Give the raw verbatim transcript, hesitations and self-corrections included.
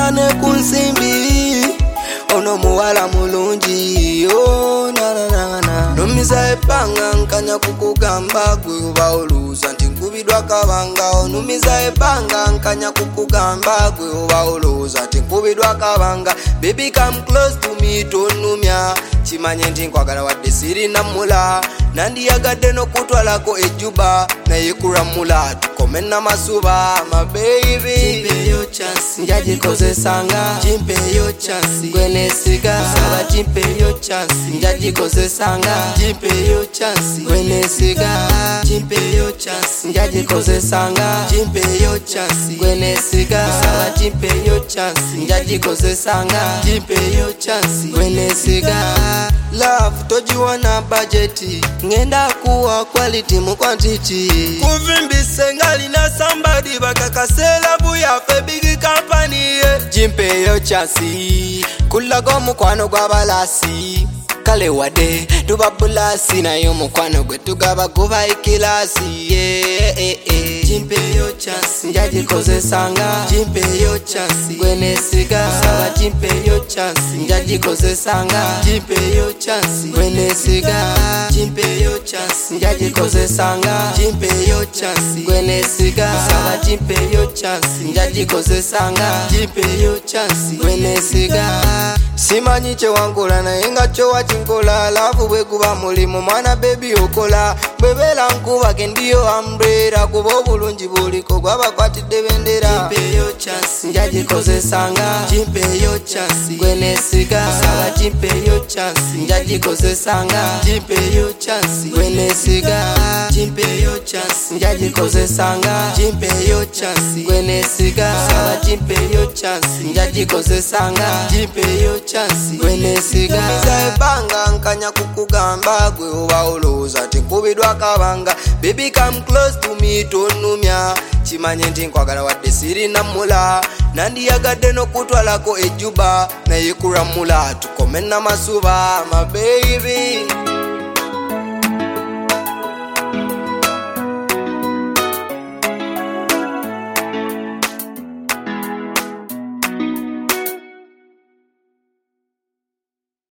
tukwatane kunsimbi ono muwala mulungi oh na na na na numiza epanga nkanya kukugamba gwe oba oluza nti nkubidwa kabanga onumiza epanga nkanya kukugamba gwe oba oluza nti nkubidwa kabanga baby come close to me tonumya chimanye nti nkwagala wadde sirina mula nandiyagadde n'okutwalako ejjuba naye kuramula tukomena masuba my baby jimpeyo chance njagikozesanga jimpeyo chance gwenesiga saba jimpeyo chance njagikozesanga jimpeyo chance gwenesiga jimpeyo chance njagikozesanga jimpeyo chance gwenesiga saba jimpeyo chance njagikozesanga jimpeyo chance gwenesiga love tojiwana budgeti ngenda kuwa quality mu quantity kuvimbise ngali na somebody bakakasela buya fe big company yeah. Jimpeyo chance kulago mukwano gwabalasi kale wade tubabulasi nayo mukwano gwe tugaba kuba ikilasi yeah, eh, eh. Jimpeyo chance njagikozesanga jimpeyo chance gwenesiga saba jimpeyo chance njagikozesanga jimpeyo chance gwenesiga jimpeyo chance njagikozesanga jimpeyo chance gwenesiga saba jimpeyo chance njagikozesanga jimpeyo chance gwenesiga simanyi kyewankola naye nga kyo wakinkola laavu bwe kuba mulimu mwana bebi okola bwebera nkubake ndiyo umbrella kuba obulungi buliko gwabakwatidde bendera jimpeyo chance njagikozesanga jimpeyo chance gwenesiga saba jimpeyo chance njagikozesanga jimpeyo chance gwenesiga jimpeyo chance njagikozesanga jimpeyo chance gwenesiga saba jimpeyo chance njagikozesanga jimpeyo chance gwenesiga ebanga nkanya kukugamba gwe oba oluza ti nkubidwa kabanga baby come close to me tonumya chimanye nti nkwagala wadde sirina mula nandiyagadde n'okutwalako ejjuba naye kuramula tukomena masuba my baby